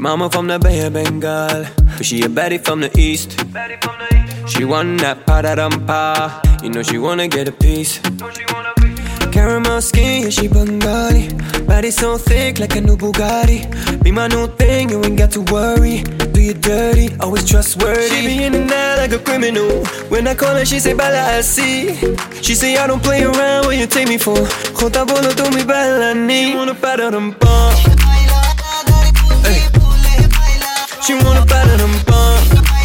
mama from the Bay of Bengal, but she a baddie from the east. She want that pa-da-dum-pa, you know she wanna get a piece. Caramel skin, yeah, she Bengali. Body so thick like a new Bugatti. Be my new thing, you ain't got to worry. Do you dirty, always trustworthy. She be in and out like a criminal. When I call her, she say, Bala, I see. She say, I don't play around, what you take me for? Jota bolo tu mi bala ni. She wanna pa-da-dum-pa. Hey. She wanna pa-da-dum-pa.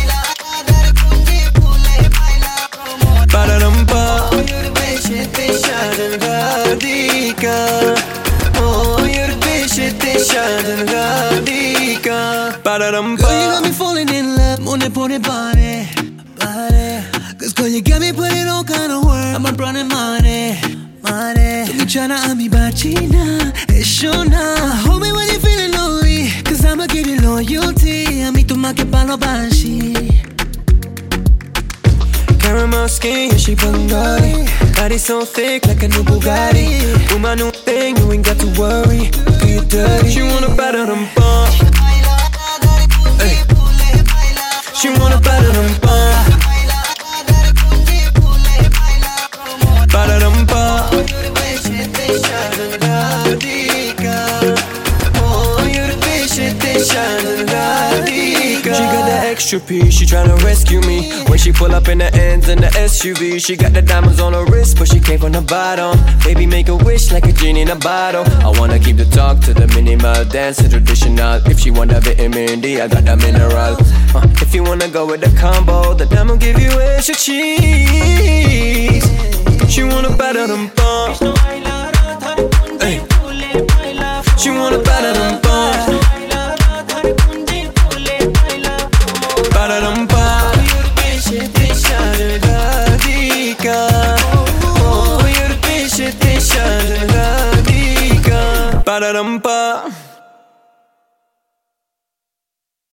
Pa-da-dum-pa. Oh, you're the bitch that they shot in Radhika. Girl, you got me falling in love, money put it body. Cause girl, you got me putting all kind of work. I'm running money. Tu mi chana a mi bachina, it's sure now. Hold me when you're feeling lonely, cause I'ma give you loyalty. A mi tu ma que palo bashi. Caramel skin, yeah, she Bengali. Body so thick like a new Bugatti. Do my new thing, you ain't got to worry. Do you dirty? She wanna pa-da-dum-pa. Hey. She wanna pa-da-dum-pa. Pa-da-dum-pa. Oh, you're the bitch that they shine in Radhika. She got that extra piece, she tryna rescue me. When she pull up in the ends in the SUV, she got the diamonds on her wrist, but she came from the bottom. Baby, make a wish like a genie in a bottle. I wanna keep the talk to the minimal, dance to traditional. If she want a vitamin D, I got the mineral. If you wanna go with the combo, then I'ma give you extra cheese. She wanna pa-da-dum-pa. Hey. She wanna pa-da-dum-pa. Pa-da-dum-pa. Oh, you're the bitch that they shot in Radhika. Pa-da-dum-pa.